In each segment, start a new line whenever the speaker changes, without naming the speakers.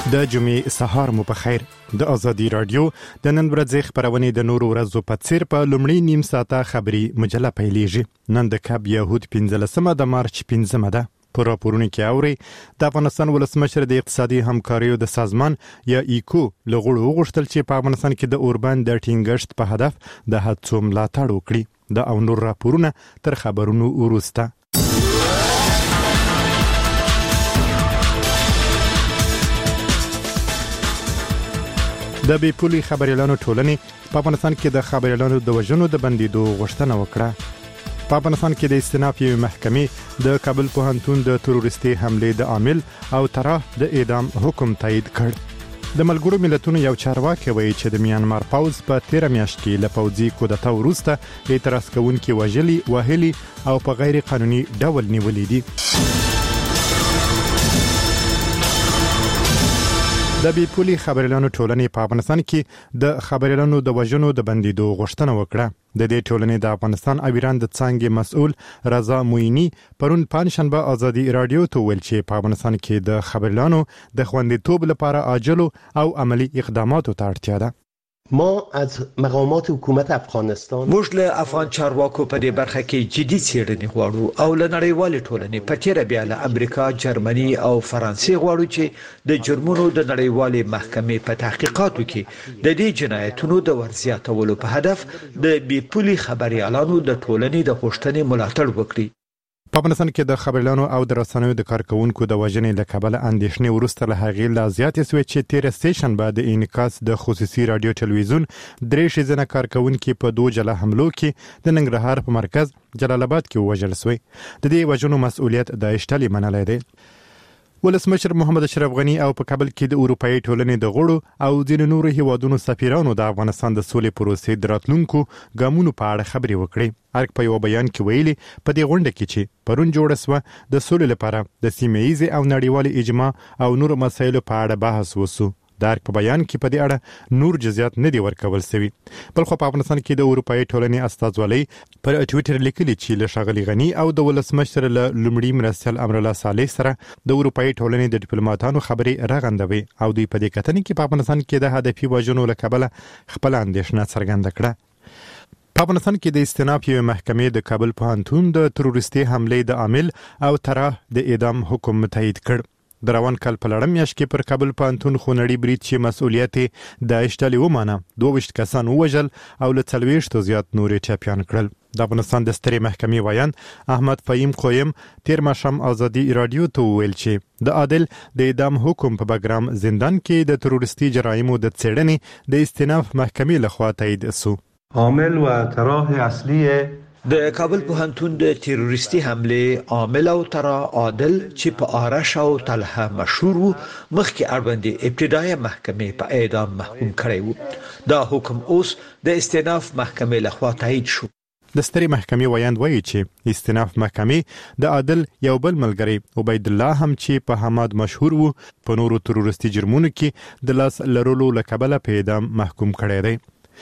د جمعې سهار مو په خیر. د ازادي رادیو د نن ورځې خبرونه د نورو ورځو په څیر په لومړی نیم ساعته خبري مجله پیلېږي. نن د کاب یهود 15 د مارچ 15 ده. په راپورونو کې اوري د افغانستان ولسمشر د اقتصادي همکاریو د سازمان یا ایکو لغړو وغوښتل چې په افغانستان کې د اوربان د ټینګښت په هدف د هڅو ملاتړ وکړي. د او نور راپورونه تر خبرونو وروسته. د بې پولي خبريالانو ټولنې په افغانستان کې د خبريالانو د وژنو د بندیدو غوښتنه وکړه. په افغانستان کې د استیناف یوې محکمې د کابل پوهنتون د تروریستي حملې د عامل او طرح د اعدام حکم تایید کړ. د ملګرو ملتونو یو چارواکي وایي چې د میانمار پوځ په 13 میاشت کې له پوځي کودتا وروسته اعتراض کوونکي وهلي او په غیر قانوني ډول نیولې دي. د بې پولي خبريالانو ټولنې په افغانستان کې د خبريالانو د وژنو د بندیدو غوښتنه وکړه. د دې ټولنې د افغانستان او ایران د څانګې مسؤل رضا موینی پرون پنځشنبه ازادي رادیو ته ویل چې په افغانستان کې د خبريالانو د خوندیتوب لپاره عاجل او عملی اقداماتو ته اړتیا ده.
ما از مقامات حکومت افغانستان
موږ له افغان چارواکو په دې برخه کې جدي څېړنې غواړو او له نړیوالې ټولنې په تیر بیا له امریکا، جرمني او فرانسې غواړو چې د جرمونو د نړیوالې محکمې په تحقیقاتو کې د دې جنایتونو د ورزیاتولو په هدف د بې پولي خبريالانو د ټولنې د غوښتنې ملاتړ وکړي.
په افغانستان کې د خبريالانو او د رسنیو د کارکونکو د وژنې له کبله اندېښنې وروسته له هغې لا زیاتې شوې چې 13 سټیشن بعد د انعکاس د خصوصي رادیو ټلویزیون 3 ښځینه کارکونکي په 2 جلا حملو کې د ننګرهار په مرکز جلال آباد کې وژل شوې. د دې وژنو مسؤلیت د اشتلې منلای دی. ولسمشر محمد اشرف غنی او په کابل کې د اروپאי ټولنې د غړو او ځینو نورو هیوادونو سفیرانو د افغانستان د سولې پروسې د راتلونکو ګامونو په اړه خبرې وکړې. ارګ په یو بیان کې ویلي په دې غونډه کې چې پرون جوړه شوه د سولې لپاره د سیمه‌ایز او نړیوال اجماع او نورو مسایلو په اړه بحث وسو. د ارګ په بیان کې په دې اړه نور جزئیات نه دی ورکول شوی. بل خو په افغانستان کې د اروپאי ټولنې استازولۍ پر ټوئیټر لیکلي چې له ښاغلي غنی او د ولسمشر له لومړي مرستیال امرالله صالح سره د اروپאי ټولنې د ډیپلوماټانو خبرې رغندوي او دوی په دې کتنې کې په افغانستان کې د هدفي وژنو له کبله خپل اندېښنه څرګنده کړه. په افغانستان کې د استیناف یوې محکمې د کابل پوهنتون د تروریستي حملې د عامل او طرح د اعدام حکم تایید کړ. د روان کال په لړم میاشت کې پر کابل پوهنتون خونړي برید چې مسؤلیت د اشتلې ومانه 22 کسان ووژل او له 40 زیات نورې ټپیان کړل. د افغانستان د سترې محکمې ویان احمد فهیم قویم تیر ماښام ازادي رادیو ته ویل چې د عادل د اعدام حکم په بګرام زندان کې د تروریستي جرایمو د څېړنې د استیناف محکمې لخوا تایید شو.
عامل و طرح اصلی
د کابل پوهنتون د تروریستي حملې عامل او طرح عادل چې په آرش او طلحه مشهور وو مخکې اړوندې ابتدایي محکمې په اعدام محکوم کړی وو. دا حکم اوس د استیناف محکمې لخوا تایید شو.
د سترې محکمې ویاند وایي چې استیناف محکمې د عادل یو بل ملګری عبید الله هم چې په حماد مشهور وو په نورو تروریستي جرمونو کې د لاس لرلو له کبله په اعدام محکوم کړی دی.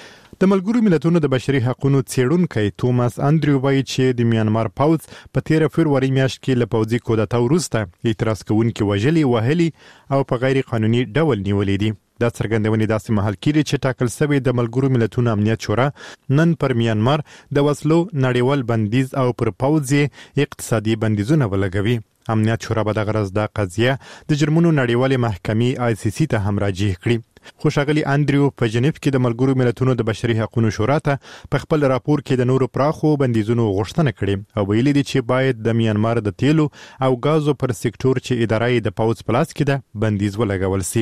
د ملګرو ملتونو د بشري حقوقو څېړونکی توماس انډریو وایي چې د میانمار پوځ په 13 فروری میاشت کې له پوځي کودتا وروسته اعتراض کوونکي وهلي او په غیر قانوني ډول نیولې دي. دا څرګندونې داسې مهال کېږي چې ټاکل شوی د ملګرو ملتونو امنیت شورا نن پر میانمار د وسلو نړیوال بندیز او پر پوځي اقتصادي بندیزونه ولګوي. امنیت شورا به د غرض د قضیه د جرمونو نړیوالې محکمې ICC ته هم راجع کړي. خو ښاغلي انډریو په جنیف کې د ملګرو ملتونو د بشري حقوقو شورا ته په خپل راپور کې د نورو پراخو بندیزونو غوښتنه کړې او ویلي دي چې باید د میانمار د تیلو او غازو پر سکتور چې اداره یې د پوځ په لاس کې ده بندیز ولګول شي.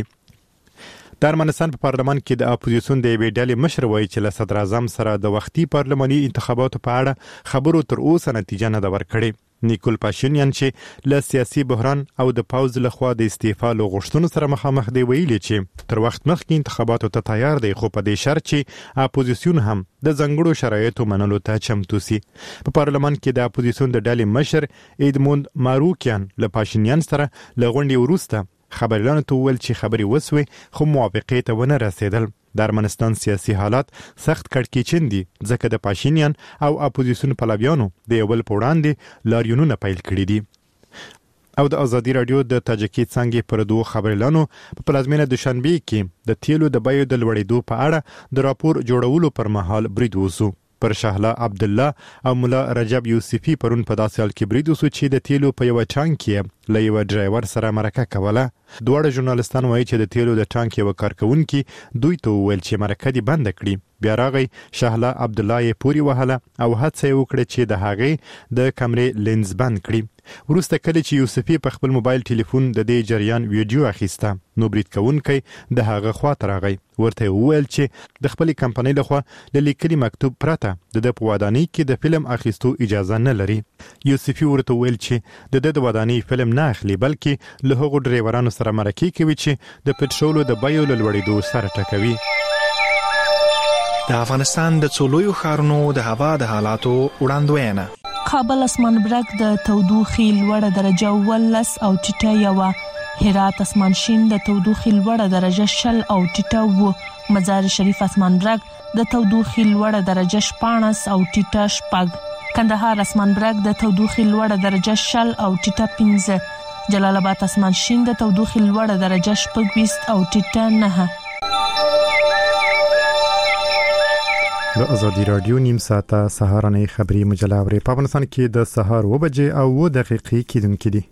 د ارمنستان په پارلمان کې د اپوزیسیون د یوې ډلې مشر وایي چې له صدر اعظم سره د وختي پارلماني انتخاباتو په اړه خبرو تر اوسه نتیجه نه ده ورکړې. نیکول پاشینیان چې له سیاسي بحران او د پوځ لخوا د استعفا له غوښتنو سره مخامخ دی ویلي چې تر وخت مخکې انتخاباتو ته تیار دی خو په دې شرط چې اپوزیسیون هم د ځانګړو شرایطو منلو ته چمتو سي. په پارلمان کې د اپوزیسیون د ډلې مشر ایدموند ماروکیان له پاشینیان سره له غونډې وروسته خبريالانو ته ویل چې خبرې وسوي خو موافقې ته ونه رسیدل. د ارمنستان سیاسي حالات سخت کړکېچن دي ځکه د پاشینیان او اپوزیسیون پلویانو د یو بل په وړاندې لاریونونه پیل کړي دي. او د ازادي رادیو د تاجیکي څنګه پر دوه خبرلانو په پلازمینه دوشنبه کې د تیلو د بیو د لوړېدو په اړه د راپور جوړولو پر مهال برید وسو. پر شهلا عبدالله او مولا رجب یوسفی پرون په داسې حال کې برید وسو چې د تیلو په یو ټانک کې له یو ډرایور سره مرکه کوله. دوه ژورنالستان وایي چې د تیلو د ټانک یو کارکونکي دوی ته وویل چې مرکه دې بند کړي. بیا راغی شهلا عبدالله یې پوری وهله او هڅه وکړه چې د هغې د کمرې لینز بند کړي. وروسته کله چې یوسفی په خپل موبایل ټلیفون د دې جریان ویډیو اخیسته نو برید کوونکی د هغه خواته راغی. ورته وویل چې د خپل کمپنۍ لخوا د لیکلي مکتوب پرته د ودانۍ کې د فلم اخیستو اجازه نه لري. یوسفی ورته وویل چې د ودانۍ فلم نه اخلي بلکې له هغو ډرایورانو سره مرکه کوي چې د پټرولو د بیو له لوړېدو سره ټکوي.
د افغانستان د څولویو ښارونو د هوا د حالاتو وړاندوینه.
کابل اسمان برګ د تودوخې لوړه درجه 18 او ټیټه 1. هرات اسمان شین د تودوخې لوړه درجه 0 او ټیټه 2. مزار شریف اسمان برګ د تودوخې لوړه درجه 14 او ټیټه 4. کندهار اسمان برګ د تودوخې لوړه درجه 0 او ټیټه 5. جلال آباد اسمان شین د تودوخې لوړه درجه 20 او ټیټه 9.
د ازادي رادیو نیم ساعته سهارنۍ خبری مجله اوري په افغانستان کې د سهار 9 بجې او 9 دقیقې کېدونکې دي.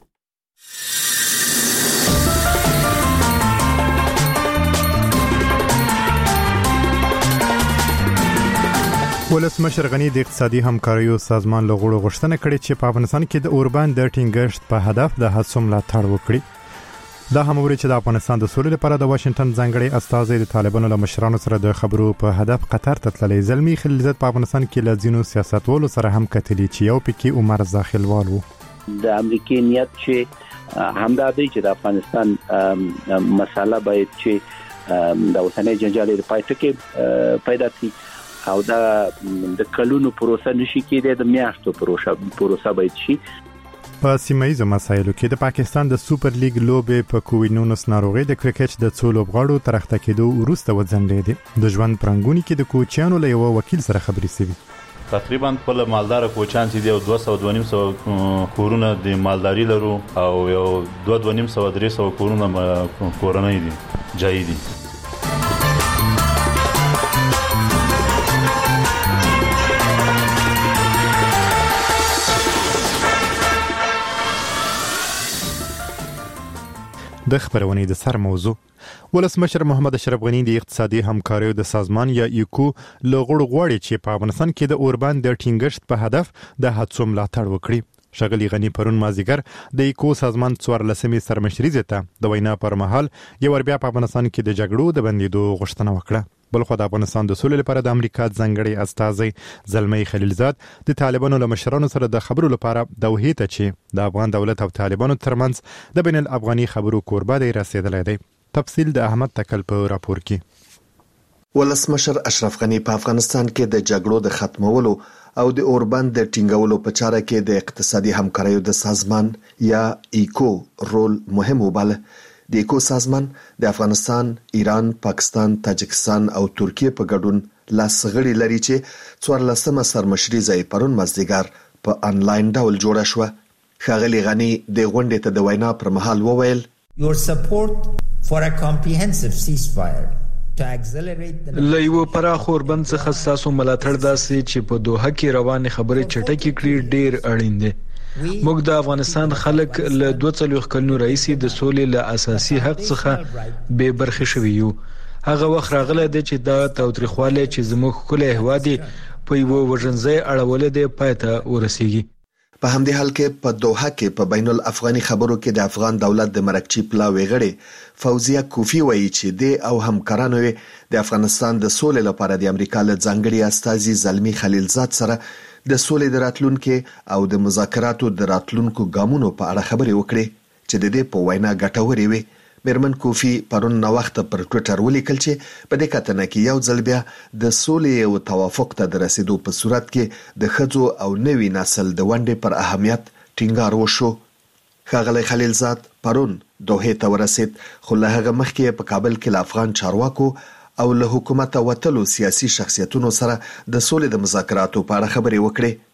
ولسمشر غنی د اقتصادي همکاریو سازمان له غړو غوښتنه کړې چې په افغانستان کې د اوربان د ټینګښت په هدف د هڅو ملاتړ وکړي. دا هم وری چې د افغانستان د سولې لپاره د واشنگټن ځانګړي استازي د طالبانو له مشرانو سره د خبرو په هدف قطر ته تللی. زلمی خلیلزاد په افغانستان کې له ځینو سیاستوالو سره هم کتلی چې یو پکې عمر زاخلوال وو.
د امریکای نیت چې همدا دی چې د افغانستان مسله باید چې د اوسنۍ جنجال د پای ټکی پیدا کړي او د کلونو پروسه نشي کېدای، د میاشتو پروسه باید شي.
په سیمایي مسایلو کې د پاکستان د سوپر لیګ لوبې په کووډ-19 ناروغي د کرکټ د څو لوبغاړو تر اخته کېدو وروسته وځنډېدې. د ژوند پرنګونی کې د کوچیانو له یو وکیل سره خبرې شوې.
تقریبا خپل مالدار کوچان چې دی 200 کورونه د مالداري لرو او یو 200 کورونه کورنۍ دي جای دي. د خبرونې د سر موضوع ولسمشر محمد اشرف غنی د اقتصادي همکاریو د سازمان یا ایکو له غړو غواړي چې په افغانستان کې د اوربان د ټینګښت په هدف د هڅو ملاتړ وکړي. شغلی غنی پرون مازیګر د ایکو سازمان 14 سرمشري ته د وینا پر مهال یو بیا په افغانستان کې د جګړو د بندیدو غوښتنه وکړه. بلخو د افغانستان د سولې لپاره د امریکا ځانګړي استازي زلمی خلیلزاد د طالبانو له مشرانو سره د خبرو لپاره دوحې ته چې د افغان دولت او طالبانو ترمنځ د بین الافغاني خبرو کوربه دی رسیدلی دی. تفصیل د احمد تکل په راپور کې.
ولسمشر اشرف غنی په افغانستان کې د جګړو د ختمولو او د اوربند د ټینګولو په چاره کې د اقتصادي همکاریو د سازمان یا ایکو رول مهم وباله. د ایکو سازمان د افغانستان، ایران، پاکستان، تاجکستان او ترکیه په ګډون لاس غړي لري چې 14 سرمشري ځای پرون مازدیګر په انلاین ډول جوړه شو. ښاغلي غنی د غونډې ته د وینا پر مهال وویل
Your support for a comprehensive ceasefire to accelerate the
لایو پراخ اوربند څخه تاسو ملاتړ داسې چې په دوحه کې روانې خبرې چټکې کړي ډیر اړین دي. موږ د افغانستان خلک له 2 کلونو راځي د سولې له اساسي حق څخه به برخه شوي یو. هغه وخت راغله د چې دا تاوتریخواله چې زموږ کله هوادي په یو وژنځي اړول دي پاتې ورسیږي.
په همدې حال کې په دوحه کې په بین الافغاني خبرو کې د افغان دولت د مرکچی پلاوی غړي فوزیه کوفی وایي چې د او همکارانو د افغانستان د سولې لپاره د امریکا له ځانګړي استازي زلمی خلیلزاد سره د سولې د راتلونکو او د مذاکراتو د راتلونکو ګامونو په اړه خبرې وکړي چې د دې په وینا ګټورې وي. میرمن کوفی پرون نو وخت پر ټوئیټر ولیکل چې په دې کتنه کې یو ځل بیا د سولې او توافق ته د رسیدو په صورت کې د خځو او نوي نسل د ونډې پر اهمیت ټینګار وشو. ښاغلی خلیلزاد پرون دوحه ته ورسید خو له هغه مخکې په کابل کې له افغان چارواکو او له حکومت وتلو سیاسي شخصیتونو سره د سولې د مذاکراتو په اړه خبرې وکړې.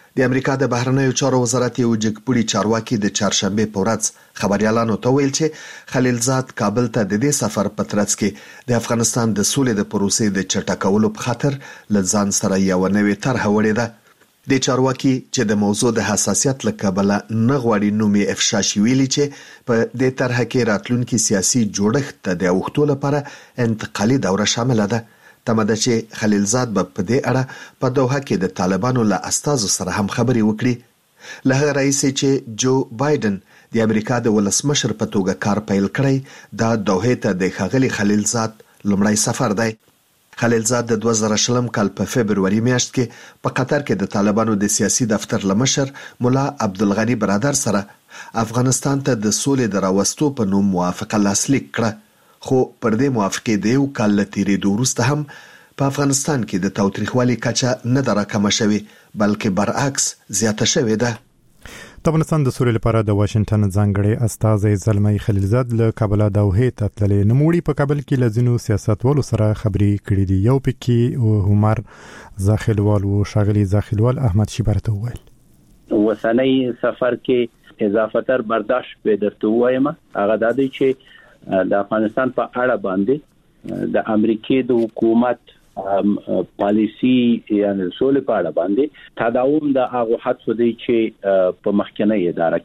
د امریکا د بهرنیو چارو وزارت یو جګپوړي چارواکي د چهارشنبه په ورځ خبريالانو ته ویل چې خلیلزاد کابل ته د دې سفر په ترڅ کې د افغانستان د سولې د پروسې د چټکولو په خاطر لزان سره یو نوې طرح وړي ده د چارواکي چې د موضوع د حساسیت لکبله نه غواړي نومي افشا شي ویلي چې په دې طرح کې راتلونکي سیاسي جوړښت ته د وختو لپاره انتقالي دوره شامل ده. تمده چې خلیلزاد په دې اړه په دوحه کې د طالبانو له استازو سره هم خبري وکړي. له هغه رئیس چې جو بایدن د امریکا د ولسمشر په توګه کار پیل کړی دا دوحه ته د ښاغلي خلیلزاد لومړی سفر دی. خلیلزاد د 2020 کال په فبرवरी میاشت کې په قطر کې د طالبانو د سیاسي دفتر لمشر مولا عبدالغنی برادر سره افغانستان ته د سولې د راوستو په نوم موافقه لاسلیک کړه. خو پر دې موافقې د یو کال تیرېدو وروسته هم په افغانستان کې د تاوتریخوالي کچه نه راکمه شوې بلکې برعکس زیاته شوې ده.
د افغانستان د سولې لپاره د واشنگټن ځانګړي استازي زلمي خلیلزاد له کابل دوحه ته تللی نموړي په کابل کې لزینو سیاستوالو سره خبري کړې دي. یو پکې عمر زاخلوال او شاغلي زاخلوال احمد شیبرته وویل
وسنۍ سفر کې اضافه تر برداشت به درته وایم هغه د دې چې د افغانستان په اړه باندې د امریکای د حکومت پالیسی یعنی سولې په اړه باندې تداوم د هغه حدث دی چې په مخکنی اداره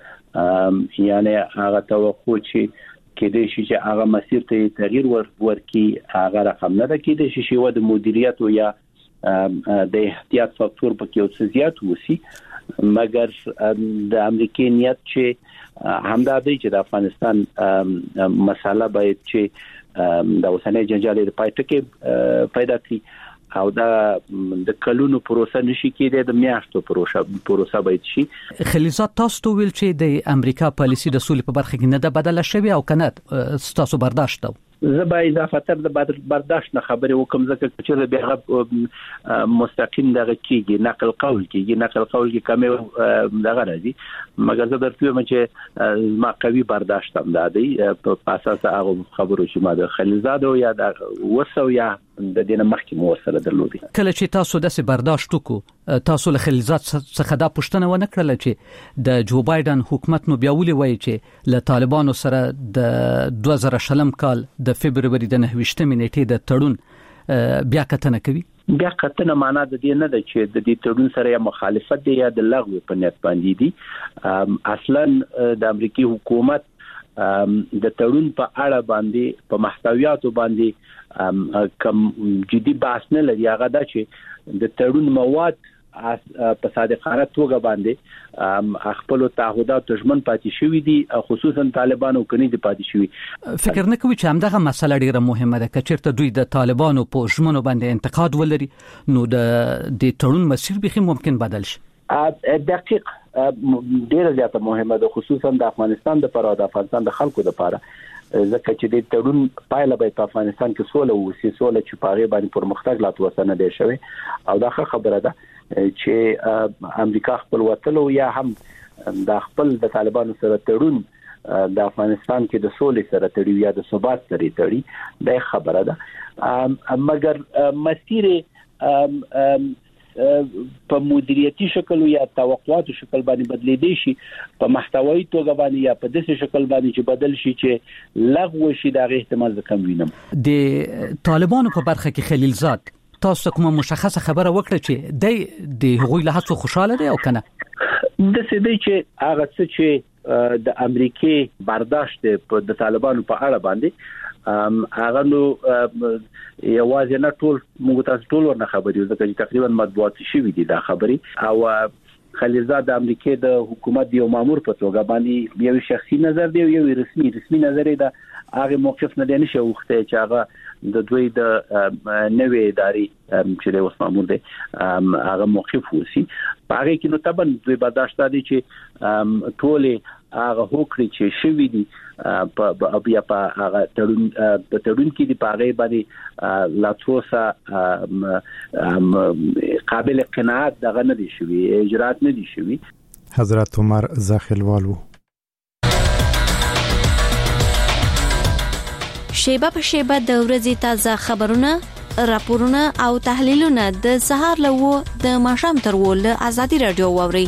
کې یعنی هغه توقع چې کېدې شي چې هغه مسیر ته تغییر ورکړي هغه رقم نه ده کېدې شي چې د مدیریت او یا د احتیاط فاکتور په کې او زیات وسی مګر د امریکای نیت چې همدا دی چې د افغانستان مساله باید چې د اوسنۍ جنجال د پایټکه پیدا کړي او د کلونو پروسه نشي کېدای د میاشتو پروسه باید شي.
خلیلزاد تاسو ته ویل چې د امریکا پالیسی د سولې په برخه کې نه ده بدله شوې او کنه تاسو برداشت ده.
زه به اضافه تر د برداشت نه خبرې وکم ځکه چې به مستقیم دغه کېږي نقل قول کې کمه دغه راځي مګر زه درته وایم چې ما قوي برداشت هم دادی په اساس هغه خبرو چې ما د خلیلزاد او یا د وسو یا د دینه مخکې مو سره درلودي.
کله چې تاسو د برداشت وکړو تاسو له خلیلزاد څخه دا پوښتنه ونه کړل چې د جو بایدن حکومت نو بیا ولې وایي چې له طالبانو سره د 2020 کال د فبرवरी د 29 نیټې د تړون بیا کتنه کوي؟
بیا کتنه معنا د دې نه ده چې د دې تړون سره یا مخالفت دی یا د لغوه په نیت باندې دي. اصلا د امریکای حکومت د تړون په اړه باندې په محتویاتو باندې کم جدي بحث نه لري. هغه دا چې د تړون مواد په صادقانه توګه باندې خپل تعهدات ژمن پاتې شوی دي خصوصا طالبانو کني دي پاتې شوی.
فکر نه کوي چې همدغه مسله ډیره مهمه ده که چیرته دوی د طالبانو په ژمنو باندې انتقاد ولري نو د تړون مسیر به ممکن بدل شي.
دقیق ډیره زیاته مهمه ده خصوصا د افغانستان د پر د افغانستان د خلکو لپاره ځکه چې د تړون پایله به په افغانستان کې سوله وسی سوله چې پاره باندې پرمختګ لا توسنه دی شوی او دا خبره ده چې امریکا خپل وتلو یا هم د خپل د طالبانو سره تړون د افغانستان کې د سولې سره تړي یا د ثبات سره تړي دا خبره ده مګر مسیر په مدیریتي شکل یا توقعاتو شکل باندې بدلیدي شي په محتوایی توګه باندې یا په داسې شکل باندې چې بدل شي چې لغوه شي دا احتمال کم وینم.
د طالبانو په برخه کې خلیلزاد تاسو کومه مشخصه خبره وکړه چې د هغوی له هڅو خوشاله دي او کنه
د سیدی چې هغه څه چې د امریکای برداشت د طالبانو په اړه باندې هغه نو یوازې نه ټول موږ تاسو ټول ورنه خبرې ځکه چې تقریبا مطبوعات شوي دي دا خبرې او خلیلزاد د امریکای د حکومت یو مامور په توګه باندې یو شخصي نظر دی یو رسمي نظر دی هغه موقف نه دی نشه وخته چې هغه د دوی د نوې ادارې چې د وسمامور دی هغه موقف وسی هغه کې نو طبعا دوی برداشت دي چې ټوله هغه هوکړي چې شوي دي په بیا په هغه تړون کې دی په هغه باندې لا توسه قابل قناعت دغه نه دي شوي اجرات نه دي شوي.
حضرت عمر زاخلوالو
شیبه په شیبه د ورځې تازه خبرونه راپورونه او تحلیلونه د سهار له د ماښام تر له ازادي رادیو واوري.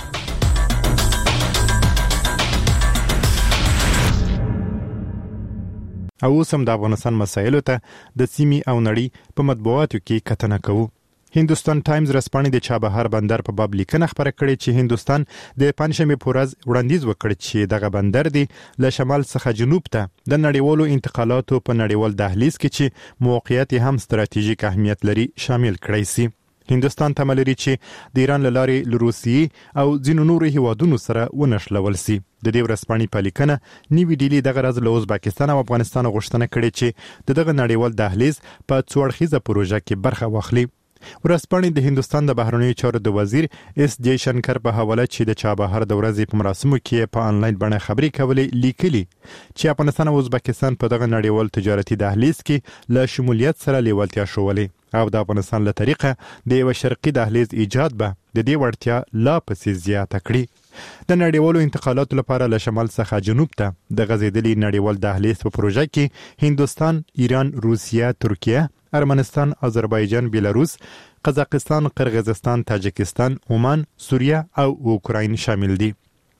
او سم د افغانستان مسایلو ته د سیمې او نړۍ په مطبوعاتو کې کتنه کوو. هندوستان ټایمز رسپانې د چابهار بندر په باب لیکنه خبره کړې چې هندوستان د پنځمې په ورځ وړاندیز وکړ چې دغه بندر دی له شمال څخه جنوب ته د نړیوالو انتقالاتو په نړیوال دهلیز کې چې موقعیت هم ستراتیژیک اهمیت لري شامل کړی سي. هندوستان تمه لري چې د ایران له لارې له روسیې او ځینو نورو هیوادونو سره ونښلول سي. د دې ورځپاڼې په لیکنه نیوی ډیلی دغه ورځ له ازبکستان او افغانستان غوښتنه کړې چې دغه نړیوال دهلیز په څوړخیزه پروژه کې برخه واخلي. ورځپاڼې د هندوستان د بهرنیو چارو د وزیر اس جے شنکر په حواله چې د چابهار د ورځې په مراسمو کې په انلاین بڼه خبرې کولې لیکلي چې افغانستان او ازبکستان په دغه نړیوال تجارتي دهلیز کې له شمولیت سره لیوالتیا شولې او د افغانستان له طریقه د یو شرقي دهلیز ایجاد به د دې وړتیا لا پسې زیاته کړي. د نړیوالو انتقالاتو لپاره له شمال څخه جنوب ته د غځېدلي نړیوال دهلیز په پروژه کې هندوستان، ایران، روسیه، ترکیه، ارمنستان، آذربایجان، بیلاروس، قزاقستان، قرغیزستان، تاجکستان، عمان، سوریه او اوکراین شامل دي.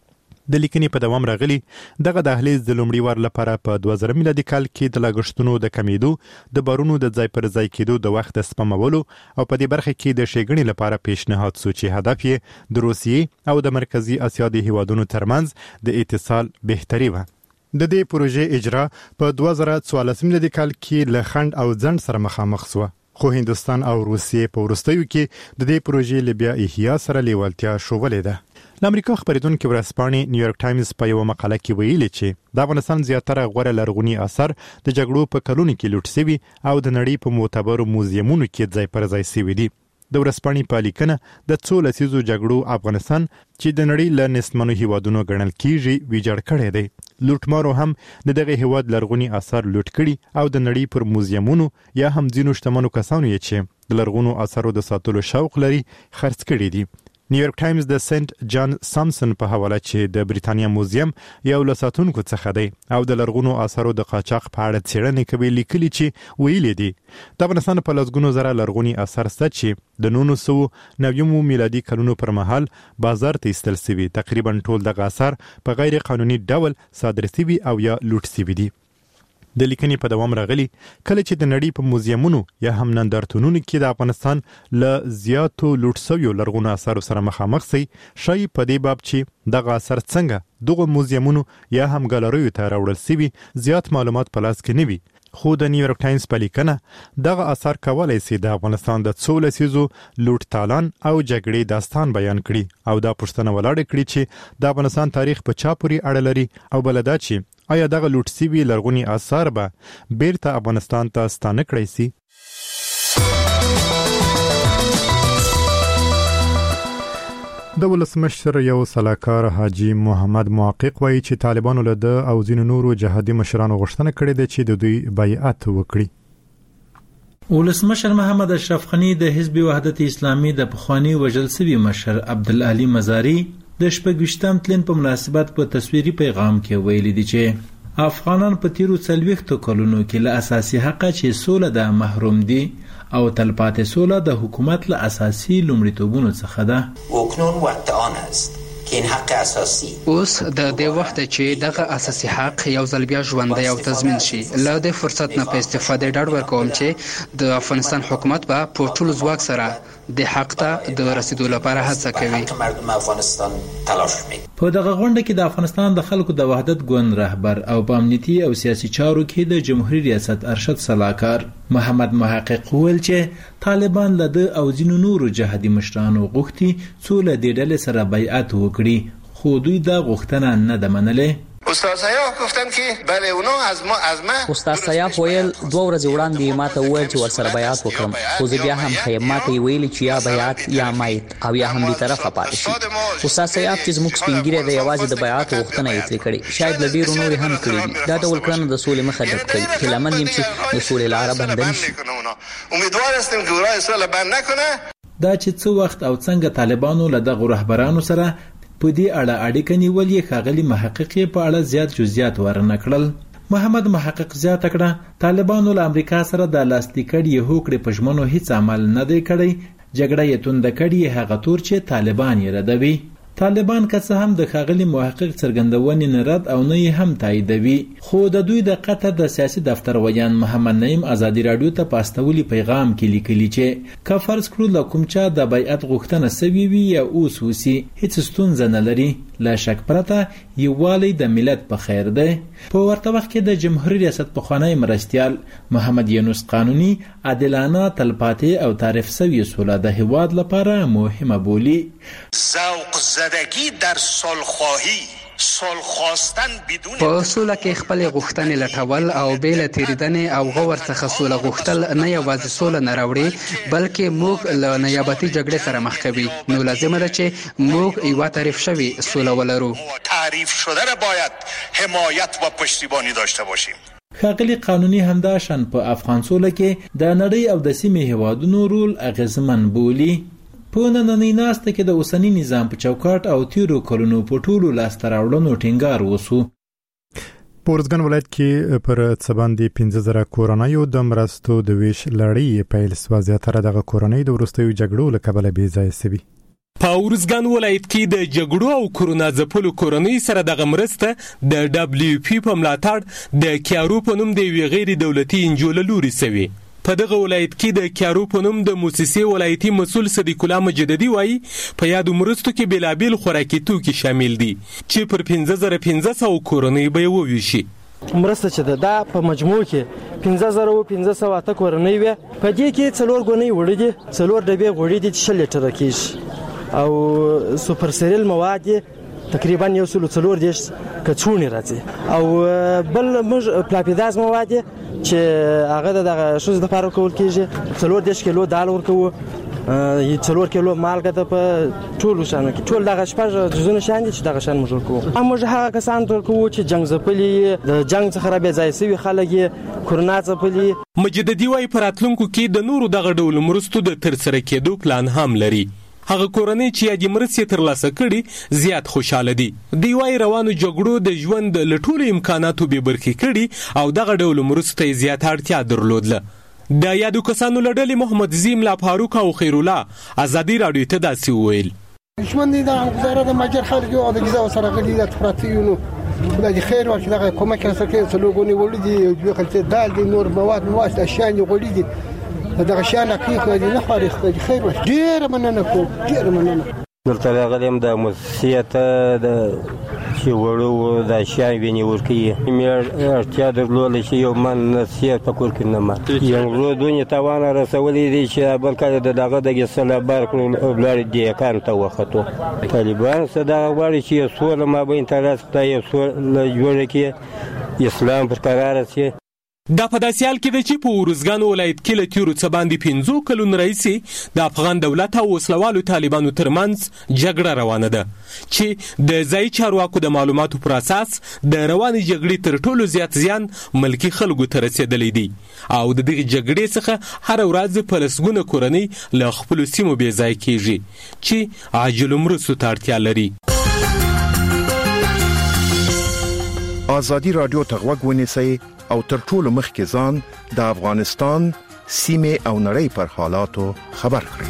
د لیکنې په دوام راغلي دغه دهلیز د لومړي وار لپاره په 2000 میلادي کال کې د لګښتونو د کمیدو، د بارونو د ځای پر ځای کېدو د وخت د سپمولو او په دې برخه کې د ښېګڼې لپاره پیشنهاد شو چې هدف یې د روسیې او د مرکزی اسیا د هیوادونو ترمنځ د اتصال بهتري و. د دې پروژې اجرا په 2014 میلادي کال کې له خنډ او ځنډ سره مخامخ شو، خو هندوستان او روسیې په وروستیو کې د دې پروژې له بیا احیا سره لیوالتیا شولې ده. د امریکا خبرېدونکو ورځپاڼې نیویارک ټایمز په یو مقاله کې ویلي چې د افغانستان زیاتره غوره لرغوني آثار د جګړو په کلونو کې لوټ شوي او د نړۍ په معتبرو موزیمونو کې ځای پر ځای شوي دي. د ورځپاڼې په لیکنه د څو لسیزو جګړو افغانستان چې د نړۍ له نسمنو هیوادونو ګڼل کیږي ویجاړ کړی دی. لوټمارو هم د دغه هیواد لرغوني آثار لوټ کړي او د نړۍ پر موزیمونو یا هم ځینو شتمنو کسانو یې چې د لرغونو آثارو د ساتلو شوق لري خرڅ کړي دي. نیویارک ټایمز د سنت جان سامسن په حواله چې د بریتانیا موزیم یو له ساتونکو څخه دی او د لرغونو آثارو د قاچاق په اړه څېړنې کوي لیکلي چې ویلي دي د افغانستان په لسګونو زره لرغوني آثار شته چې د 1990 میلادي کلونو پر مهال بازار ته ایستل شوي. تقریبا ټول دغه آثار په غیر قانوني ډول صادر شوي او یا لوټ شوي دي. د لیکنې په دوام راغلي کله چې د نړۍ په موزیمونو یا هم نندارتونونو کې د افغانستان له زیاتو لوټ شویو لرغونو آثارو سره مخامخ شي، شاید په دې باب چې دغه آثار څنګه دغه موزیمونو یا هم ګالریو ته راوړل شوي زیات معلومات په لاس کې نه وي. خو د نیویارک ټایمز په لیکنه دغه آثار کولای شي د افغانستان د څو لسیزو لوټ تالان او جګړې داستان بیان کړي او دا پوښتنه ولاړه کړي چې د افغانستان تاریخ په چا پورې اړه لري او بل دا چې آیا دغه لوټ شوي لرغوني آثار به بیرته افغانستان ته ستانه کړی سي؟ د ولسمشر یو سلاکار حاجی محمد محقق وایي چې طالبانو له د او ځینو نورو جهادي مشرانو غوښتنه کړې ده چې د دوی بیعت وکړي.
ولسمشر محمد اشرف غنی د حزب وحدت اسلامي د پخوانی وژل شوی مشر عبدالعلی مزاری د شپږویشتم تلین په مناسبت په تصویري پیغام کې ویلي دي چې افغانان په تیرو 40 کلونو کې له اساسي حق چې سوله د محروم دي او تلپاتې سوله د حکومت له اساسي لومړیتوبونو څخه ده.
وکنون وقت آن است که این حق اساسی
اوس د دې وخت چې دغه اساسي حق یو ځل بیا ژوندی او تضمین شي. له دې فرصت نه په استفاده ډاډ ورکوم چې د افغانستان حکومت به په ټول ځواک سره د حق ته د رسیدو لپاره هڅه کوي.
مردم افغانستان تلاش کوي.
په دغه غونډه کې د افغانستان د خلکو د وحدت ګوند رهبر او په امنیتي او سیاسي چارو کې د جمهوریت ریاست ارشد سلاکار محمد محقق ویل چې طالبان له د او ځینو نورو جهادي مشرانو غوښتي څو له دې ډلې سره بیعت وکړي، خو دوی دا غوښتنه نه ده منلې.
استاد سیاف گفتن که بله اونا از ما
استاد سیاف ویل 2 ورځې وړاندې ما ته وویل چې ورسره بیعت وکړم، خو زه بیا هم خیم ما ته ویلي چې یا بیعت یا مایت او یا هم دې طرفه پاتې شي. استاد سیاف چې زموږ سپینګیری د یوازې د بیعت غوښتنه یې ترې کړې، شاید له ډېرو نورې هم کړې دي. دا ډول کړنه د سولې مخه ډب کوي. هیله مند یم چې د سولې لاره بنده نه شي.
امیدوار هستیم که راه سوله بند نکنه.
دا چې څو وخت او څنګه طالبانو له دغه رهبرانو سره په دې اړه اړیکه نیولې ښاغلي محقق په اړه زیات جزئیات ورنه کړل. محمد محقق زیاته کړه طالبانو له امریکا سره د لاستیکړې هوکړې په ژمنو هیڅ عمل نه دی کړی، جګړه یې توند کړي هغه تور چې طالبان یې ردوي. طالبان که څه هم د ښاغلي محقق څرګندونې نه رد او نه یې هم تاییدوي، خو د دوی د قطر د سیاسي دفتر ویان محمد نعیم ازادي راډیو ته په استولي پیغام کې لیکلي چې که فرض کړو له کوم چا د بیعت غوښتنه سوي وي یا اوس وسي هیڅ ستونزه نه لري، له شک پرته یووالی د ملت په خیر دی. په ورته وخت کې د جمهوریت ریاست پخوانی مرستیال محمد یونس قانوني عادلانه تلپاتې او تعریف سوي سوله د هیواد لپاره مهمه بولي.
ذوق زدگی در صلح‌خواهی صلح خواستن بدون
په سوله کې خپل غوښتنې لټول او بیل تیریدنې او غور څخه سوله غوښتل نه یوازې سوله نه راوړي بلکې موږ له نیابتي جګړې سره مخ کوي. نو لازمه ده چې موږ یو تعریف شوی سوله ولرو.
تعریف شده را باید حمایت و پشتیبانی داشته باشیم.
ښاغلي قانوني همداشان په افغان سوله کې د نړۍ او د سیمې هیوادونو رول اغیزمن بولي. په نننۍ ناسته کې د اوسنی نظام په چوکاټ او تیرو کلونو په ټولو لاسته راوړنو ټینګار وسو.
په ارزګان ولایت کې پر څه باندې 15,000 کورنیو د مرستو د ویش لړۍ پیل سوه. زیاتره دغه کورنۍ د وروستیو جګړو له کبله بې ځایه سوي.
په ارزګان ولایت کې د جګړو او کورونا ځپلو کورنۍ سره دغه مرسته د WP په ملاتړ د کیارو په نوم د یوې غیر دولتي انجو له لوري سوي. په دغه ولایت کې د کیارو په نوم د موسسې ولایتي مسؤل صدیق الله مجددي وایي په یادو مرستو کې بېلابېل خوراکي توکي شامل دي چې پر 15,500 کورنۍ به یې وویشي.
مرسته چې دا په مجموع کې 15,508 کورنۍ وي، په دې کې 4 ګونۍ وړي دي، 4 ډبې غوړي دي چې 6 لیټره کېږي او سوپر سیریل مواد تقریبا 140 کڅوړې راځي او بل موږ پلاپیداز مواد چې هغه د ښځو لپاره ورکول کېږي، 40 کیلو دال ورکوو، 4 کیلو مالګه ده. په ټولو شانو کې ټول دغه شپږ جزونه شان دي چې دغه شان موږ ورکوو. موږ هغه کسان ورکوو چې جنګ ځپلي د جنګ څخه را بې ځایه سوي خلک یې کورونا ځپلي.
مجددي وایي په راتلونکو کې د نورو دغه ډول مرستو د ترسره کېدو پلان هم لري. هغه کورنۍ چې یادې مرستې ترلاسه کړي زیات خوشاله دي. دوی وایي روانو جګړو د ژوند له ټولو امکاناتو بې برخې کړي او دغه ډول مرستو ته یې زیاته اړتیا درلودله. د یادو کسانو له ډلې محمد زیم لا فاروق او خیرالله ازادي راډیو ته داسې وویل.
ژوند د وزارت ماجر خلک او د غذا سره غلي د افراطیونو بلای خیر ورته دغه کومک سره کې څلوګونی وړي دي خلک دال دي نور مواد اشیاء غوړي دي دغه شان حقیقت نه خارخ خیر ورته ډیر مننه کوم ډیر مننه.
دلته راغلم د مسیحیت د چې وړو د اشیاء ویني ورکی مې اړتیا درلوده چې یو من نصیحت په کور کې نه ما یو دنیا توان رسولې دي چې بل کله دغه د صلابار کړو بلار دی کار ته وختو طالبان صدا غواړي چې سوله ما بین تراس ته یو سوله جوړ کې اسلام پر قرار شي.
دا په داسې حال کې ده چې په ارزګان ولایت کې له تیرو څه باندې 15 کلونو راهیسې د افغان دولت او وسلوالو طالبانو ترمنځ جګړه روانه ده چې د ځایي چارواکو د معلوماتو پر اساس د روانې جګړې تر ټولو زیات زیان ملکي خلکو ته رسېدلی دی او د دغې جګړې څخه هره ورځ په لسګونه کورنۍ له خپلو سیمو بې ځای کېږي چې عاجلو مرستو ته اړتیا لري.
ازادي راډیو ته غوږ ونیسئ او تر ټولو مخکې ځان د افغانستان سیمې او نړۍ پر حالاتو خبر کړئ.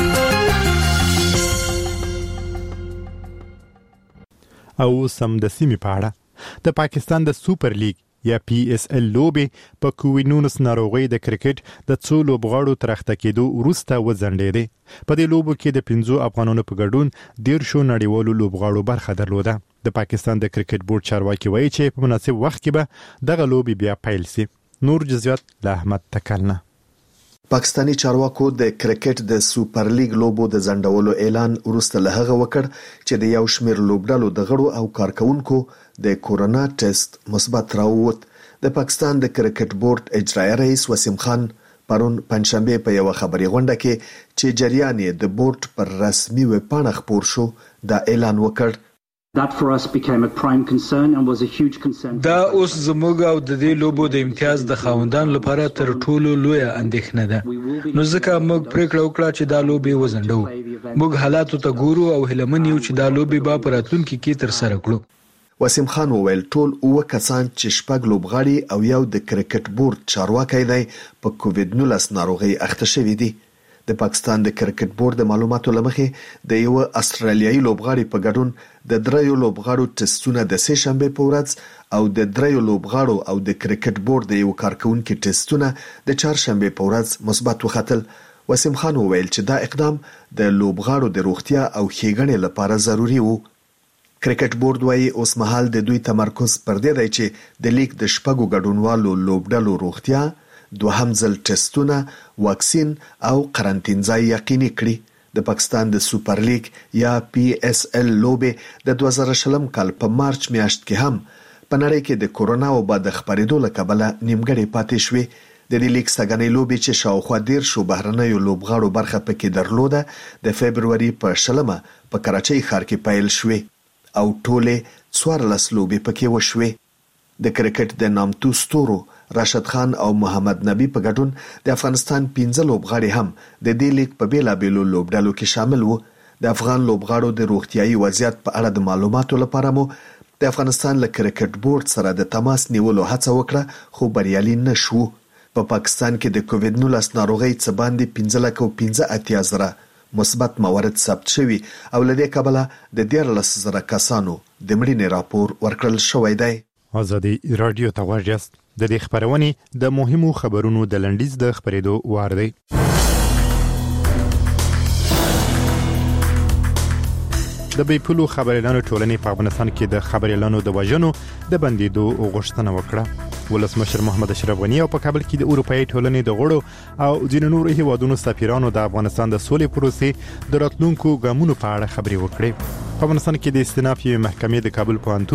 او سم د سیمې په اړه د پاکستان د سوپر لیګ یا PSL لوبې په کووینونس ناروغۍ د کرکټ د څو لوبغاړو تر اخته کېدو وروسته وځنډېدې. په دې لوبو کې د 15 افغانانو په ګډون 13 نړیوالو لوبغاړو برخه درلوده. د پاکستان د کرکټ بورډ چارواکي وایي چې په مناسب وخت کې به دغه لوبې بیا پیل سي. نور جزئیات له احمد تکلنه.
پاکستانی چارواکو د کرکټ د سوپر لیګ لوبو د ځنډولو اعلان وروسته له هغه وکړ چې د یو شمېر لوبډلو د غړو او کارکونکو د کورونا ټیسټ مثبت راووت. د پاکستان د کرکټ بورډ اجرایي رئیس وسیم خان پرون پنځشنبه په یو خبري غونډه کې چې جریان د بورډ پر رسمي ویب پاڼه خپور شو دا اعلان وکړ.
That for us became a prime concern and was a huge concern.
دا اوس زموږ او د دې لوبو د امتیاز د خاوندان لپاره تر ټولو لوی اندېښنه ده. نو ځکه موږ پریکړه وکړه چې دا لوبې وځنډو. موږ حالاتو ته ګورو او هیله من یو چې دا لوبې به په راتلونکي کې تر سره کړو.
وسیم خان وویل ټول 9 کسان چې 6 لوبغاړي او یو د کرکټ بورډ چارواکي دی په کووډ-19 ناروغي اخته شوی دی. د پاکستان د کرکټ بورډ د معلوماتو لمخې د یو استرالیایي لوبغاړي په ګډون د 3 لوبغاړو ټیسټونه د سه شنبه په ورځ او د 3 لوبغاړو او د کرکټ بورډ د یو کارکونکو ټیسټونه د چهارشنبه په ورځ مثبت وختل. وسیم خان وویل چې دا اقدام د لوبغاړو د روغتیا او ښېګڼې لپاره ضروری وو. کرکټ بورډ وايي اوس مهال د دوی تمرکز پر دې دی چې د لیګ د 6 ګډونوالو لوبډلو روغتیا، دوهم ځل ټیسټونه، واکسین او قرنطین ځای یقیني کړي. د پاکستان د سوپر لیګ یا PSL لوبې د 2020 کال په مارچ میاشت کې هم په نړۍ کې د کورونا وبا د خپرېدو له کبله نیمګړې پاتې شوې. د دې لیګ سګنې لوبې چې شاوخوا 10 بهرنیو لوبغاړو برخه پکې درلوده د فبرवरी په 20 په کراچۍ ښار کې پیل شوې او ټوله 14 لوبې پکې وشوې. د کرکټ د نامتو ستورو راشد خان او محمد نبی په ګډون د افغانستان 15 لوبغاړي هم د دې لیګ په بیلابېلو لوبډلو کې شامل وو. د افغان لوبغاړو د روغتيایي وضعیت په اړه د معلوماتو لپاره مو د افغانستان له کرکټ بورډ سره د تماس نیولو هڅه وکړه خو بریالي نشو. په پاکستان کې د کووډ-19 ناروغي څخه باندې 15,000 مثبت موارد ثبت شوي او لدې کبله د 13,000 کسانو د مړینې راپور ورکړل شوی دی.
ازادي رادیو ته واجست د دې خبرونه د مهمو خبرونو د لنډیز د خبرېدو وار دی. د بیپلو خبريالانو ټولنې په افغانستان کې د خبريالانو د وژنو د بندیدو غوښتنه وکړه. ولسمشر محمد اشرف غنی او په کابل کې د اروپאי ټولنې د غړو او ځینو نورو هیوادونو سفیرانو د افغانستان د سولې پروسې د راتلونکو ګامونو په اړه خبرې وکړې. په افغانستان کې د استیناف محکمې د کابل پوهنتون